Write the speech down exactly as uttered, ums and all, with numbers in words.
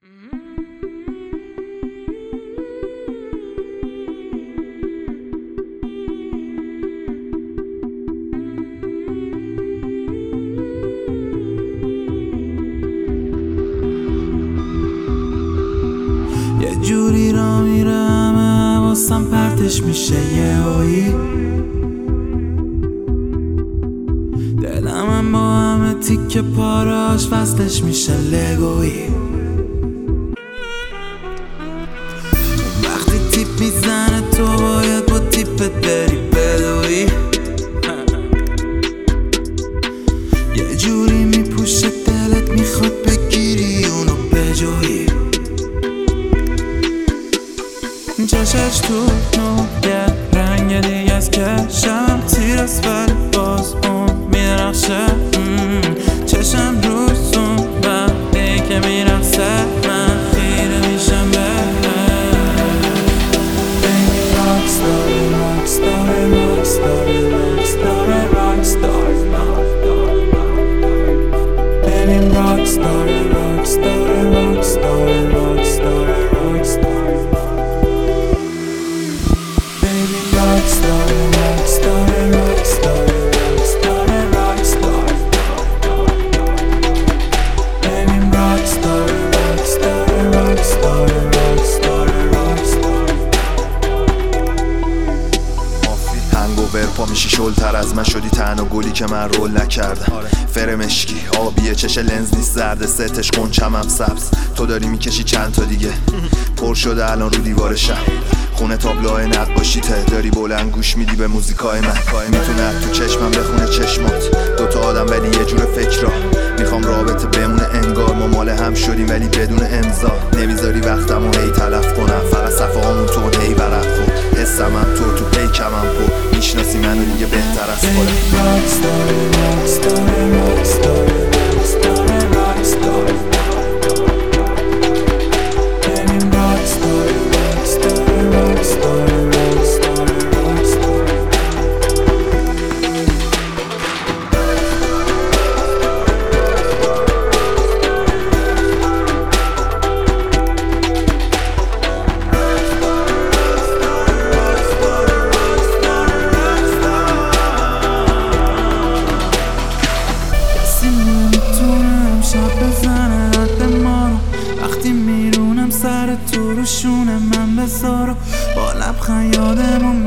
یه جوری را میرم حواسم پرتش میشه یه هایی، دلم با همه تیکه پاراش وصلش میشه لگویی. وقتی تیپ میزنه تو باید با تیپت بری بدوی، یه جوری میپوشه دلت میخواد بگیری اونو بجویی. چشش تو نوگه رنگ دیگه از کشم تیرست ولی باز اون میرخشه. چشم روزون وقتی که میرخصه من خیره میشم به Baby rockstar rockstar rockstar rockstar rockstar Baby rockstar rockstar rockstar rockstar rockstar Rockstar, rockstar, rockstar, rockstar, rockstar. Baby, rockstar, rockstar, rockstar, rockstar, rockstar. هنگوور پا میشی شلتر از من، شدی تنها گلی که من رول نکردم. فرمشکی آبیه چش لنز نیست زرد ستش قنچم هم سبز. تو داری میکشی چند تا دیگه پر شده الان رو دیوارشم. خونه تابلوهای نقاشیته داری بلند گوش میدی به موزیکای من. میتونه تو چشمم بخونه چشمات، دوتا آدم ولی یه جور فکر را. میخوام رابطه بمونه انگار ما مال هم شدیم ولی بدون امضا. نمیذاری وقتمو هی تلف کنم، فقط صفحه هامون تو هی ورق کن. حسم هم تو تو پیکم هم پو میشناسی منو دیگه بهتر از خودم. وقتی میرونم سر تو رو شونه من بذارو با لبخند یادمون